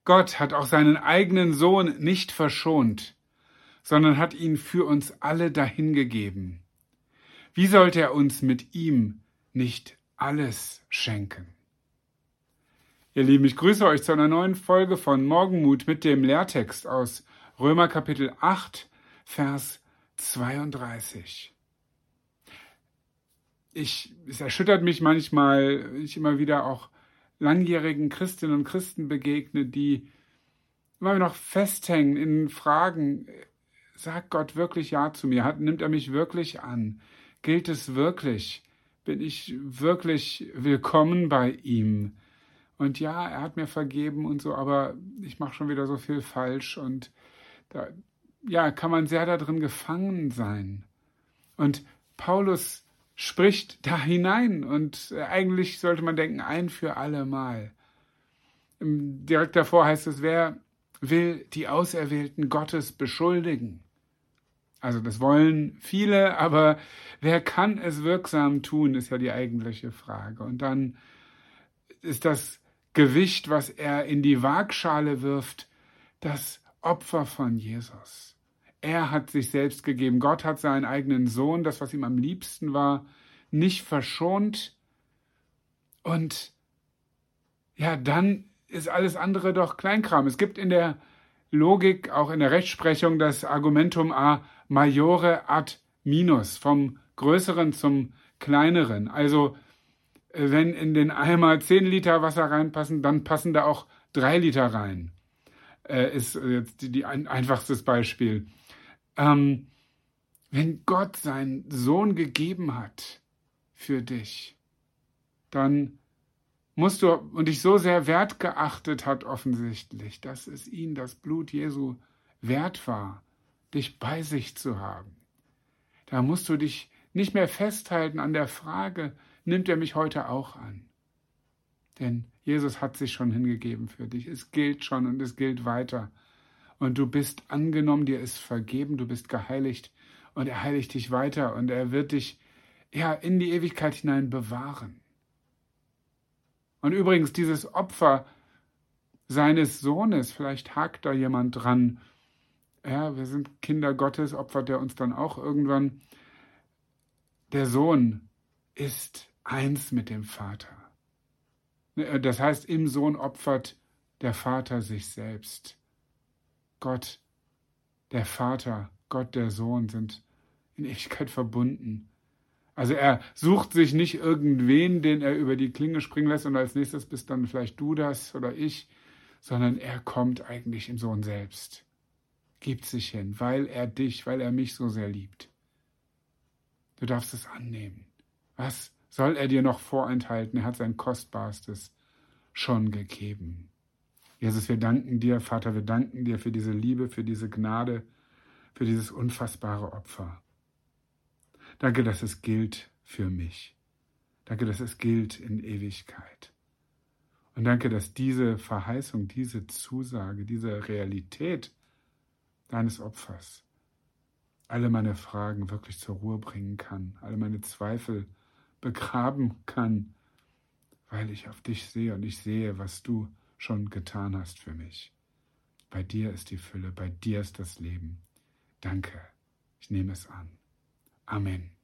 Gott hat auch seinen eigenen Sohn nicht verschont, sondern hat ihn für uns alle dahingegeben. Wie sollte er uns mit ihm nicht alles schenken? Ihr Lieben, ich grüße euch zu einer neuen Folge von Morgenmut mit dem Lehrtext aus Römer Kapitel 8, Vers 32. Es erschüttert mich manchmal, wenn ich immer wieder auch langjährigen Christinnen und Christen begegne, die immer noch festhängen in Fragen. Sagt Gott wirklich Ja zu mir? Nimmt er mich wirklich an? Gilt es wirklich? Bin ich wirklich willkommen bei ihm? Und ja, er hat mir vergeben und so, aber ich mache schon wieder so viel falsch und da kann man sehr darin gefangen sein. Und Paulus spricht da hinein und eigentlich sollte man denken, ein für alle Mal. Direkt davor heißt es, wer will die Auserwählten Gottes beschuldigen? Also das wollen viele, aber wer kann es wirksam tun, ist ja die eigentliche Frage. Und dann ist das Gewicht, was er in die Waagschale wirft, das Opfer von Jesus. Er hat sich selbst gegeben. Gott hat seinen eigenen Sohn, das, was ihm am liebsten war, nicht verschont. Und ja, dann ist alles andere doch Kleinkram. Es gibt in der Logik, auch in der Rechtsprechung, das Argumentum a maiore ad minus, vom Größeren zum Kleineren. Also wenn in den Eimer 10 Liter Wasser reinpassen, dann passen da auch 3 Liter rein. Ist jetzt ein einfachstes Beispiel. Wenn Gott seinen Sohn gegeben hat für dich, dann musst du, und dich so sehr wertgeachtet hat offensichtlich, dass es ihm das Blut Jesu wert war, dich bei sich zu haben. Da musst du dich nicht mehr festhalten an der Frage, nimmt er mich heute auch an? Denn Jesus hat sich schon hingegeben für dich. Es gilt schon und es gilt weiter. Und du bist angenommen, dir ist vergeben, du bist geheiligt und er heiligt dich weiter und er wird dich in die Ewigkeit hinein bewahren. Und übrigens, dieses Opfer seines Sohnes, vielleicht hakt da jemand dran, wir sind Kinder Gottes, opfert er uns dann auch irgendwann. Der Sohn ist eins mit dem Vater. Das heißt, im Sohn opfert der Vater sich selbst. Gott, der Vater, Gott, der Sohn sind in Ewigkeit verbunden. Also er sucht sich nicht irgendwen, den er über die Klinge springen lässt und als nächstes bist dann vielleicht du das oder ich, sondern er kommt eigentlich im Sohn selbst. Gibt sich hin, weil er mich so sehr liebt. Du darfst es annehmen. Was soll er dir noch vorenthalten? Er hat sein Kostbarstes schon gegeben. Jesus, wir danken dir, Vater, wir danken dir für diese Liebe, für diese Gnade, für dieses unfassbare Opfer. Danke, dass es gilt für mich. Danke, dass es gilt in Ewigkeit. Und danke, dass diese Verheißung, diese Zusage, diese Realität deines Opfers alle meine Fragen wirklich zur Ruhe bringen kann, alle meine Zweifel begraben kann, weil ich auf dich sehe und ich sehe, was du schon getan hast für mich. Bei dir ist die Fülle, bei dir ist das Leben. Danke, ich nehme es an. Amen.